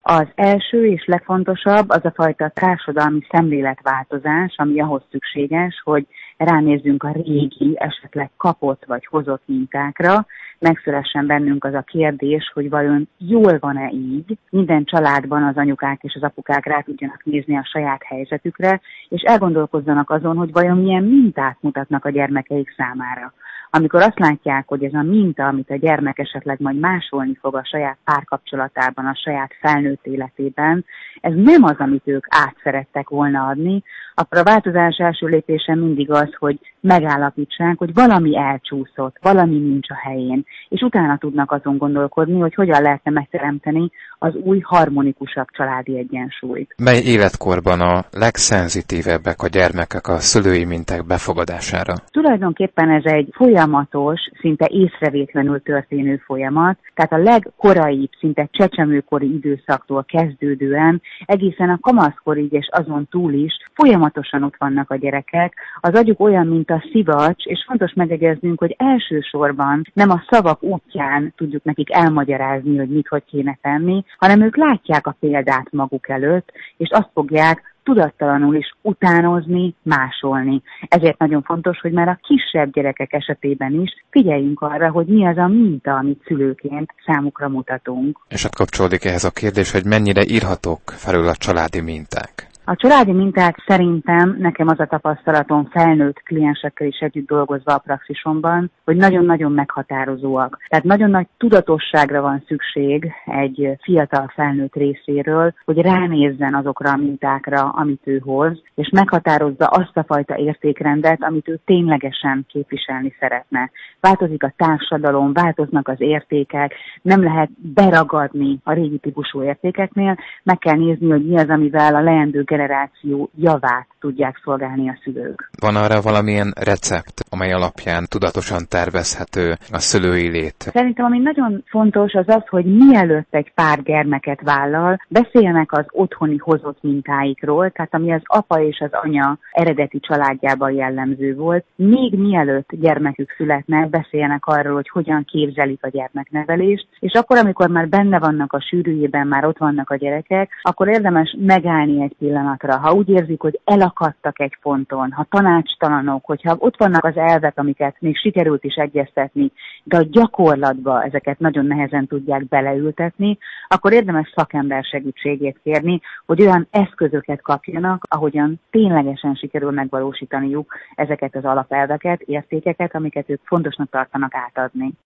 Az első és legfontosabb az a fajta társadalmi szemléletváltozás, ami ahhoz szükséges, hogy ránézzünk a régi, esetleg kapott vagy hozott mintákra, megszülessen bennünk az a kérdés, hogy vajon jól van-e így, minden családban az anyukák és az apukák rá tudjanak nézni a saját helyzetükre, és elgondolkozzanak azon, hogy vajon milyen mintát mutatnak a gyermekeik számára. Amikor azt látják, hogy ez a minta, amit a gyermek esetleg majd másolni fog a saját párkapcsolatában, a saját felnőtt életében, ez nem az, amit ők át szerettek volna adni, akkor a változás első lépése mindig az, hogy megállapítsák, hogy valami elcsúszott, valami nincs a helyén, és utána tudnak azon gondolkodni, hogy hogyan lehetne megteremteni az új harmonikusabb családi egyensúlyt. Mely életkorban a legszenzitívebbek a gyermekek a szülői minták befogadására? Tulajdonképpen ez egy folyamatos, szinte észrevétlenül történő folyamat, tehát a legkoraibb, szinte csecsemőkori időszaktól kezdődően egészen a kamaszkorig és azon túl is folyamatosan ott vannak a gyerekek. Az agyuk olyan, mint a szivacs, és fontos megegyeznünk, hogy elsősorban nem a szavak útján tudjuk nekik elmagyarázni, hogy mit, hogy kéne tenni, hanem ők látják a példát maguk előtt, és azt fogják tudattalanul is utánozni, másolni. Ezért nagyon fontos, hogy már a kisebb gyerekek esetében is figyeljünk arra, hogy mi az a minta, amit szülőként számukra mutatunk. És ott kapcsolódik ehhez a kérdés, hogy mennyire írhatók felül a családi minták. A családi minták szerintem, nekem az a tapasztalatom felnőtt kliensekkel is együtt dolgozva a praxisomban, hogy nagyon-nagyon meghatározóak. Tehát nagyon nagy tudatosságra van szükség egy fiatal felnőtt részéről, hogy ránézzen azokra a mintákra, amit ő hoz, és meghatározza azt a fajta értékrendet, amit ő ténylegesen képviselni szeretne. Változik a társadalom, változnak az értékek, nem lehet beragadni a régi típusú értékeknél, meg kell nézni, hogy mi az, amivel a leendő generáció javát tudják szolgálni a szülők. Van arra valamilyen recept, amely alapján tudatosan tervezhető a szülői lét? Szerintem ami nagyon fontos az az, hogy mielőtt egy pár gyermeket vállal, beszéljenek az otthoni hozott mintáikról, tehát ami az apa és az anya eredeti családjában jellemző volt, még mielőtt gyermekük születne, beszéljenek arról, hogy hogyan képzelik a gyermeknevelést, és akkor, amikor már benne vannak a sűrűjében, már ott vannak a gyerekek, akkor érdemes megállni egy pillanatra. Ha úgy érzik, hogy elakadtak egy ponton, ha tanácstalanok, hogyha ott vannak az elvek, amiket még sikerült is egyeztetni, de a gyakorlatba ezeket nagyon nehezen tudják beleültetni, akkor érdemes szakember segítségét kérni, hogy olyan eszközöket kapjanak, ahogyan ténylegesen sikerül megvalósítaniuk ezeket az alapelveket, értékeket, amiket ők fontosnak tartanak átadni.